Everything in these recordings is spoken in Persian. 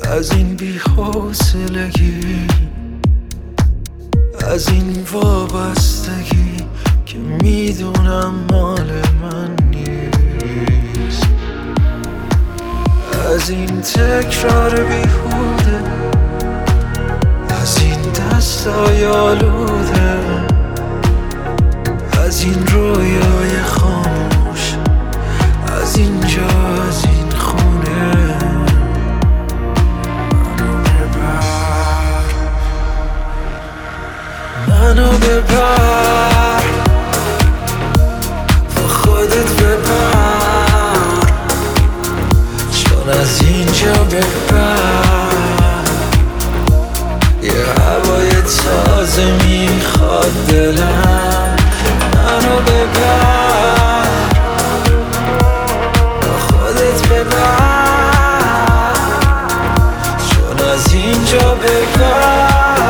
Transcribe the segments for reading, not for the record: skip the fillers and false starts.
از این بی‌حوصلگی، از این وابستگی که میدونم مال من نیست، از این تکرار بیهوده، از این دستای آلوده، از این رویای خاموش، از اینجا، از این خونه. منو ببر، با خودت ببر، چون از اینجا ببر یه هوای تازه میخواد دلم. منو ببر، با خودت ببر، چون از اینجا ببر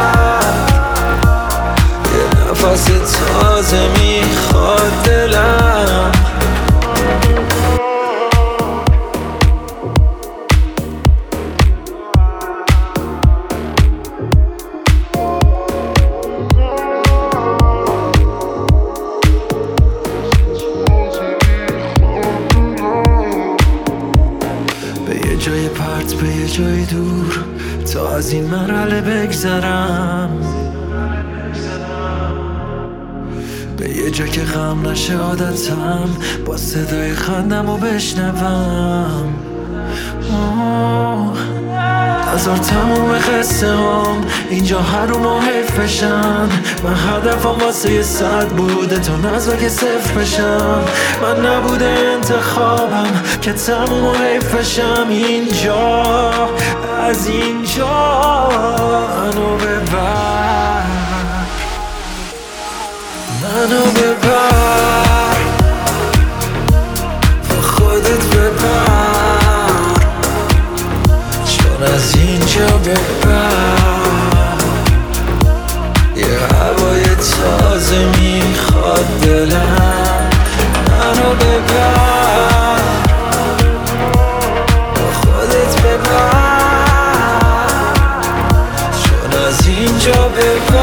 یه نفس تازه میخواد دلم. به یه جای پرت، به یه جای دور، تا از این مرحله بگذرم، به یه جا که غم نشه عادتم، با صدای خندم رو بشنوم. هزار تموم قصه هم اینجا هر رو حیف بشن. من هدفم واسه یه 100 بوده تا نزدیک صفر بشم. من نبوده انتخابم که تموم حیف بشم. اینجا، از اینجا منو ببر، منو ببر، با خودت ببر، چون از اینجا ببر یه هوای تازه میخواد دلم. منو ببر، با خودت ببر، چون از اینجا ببر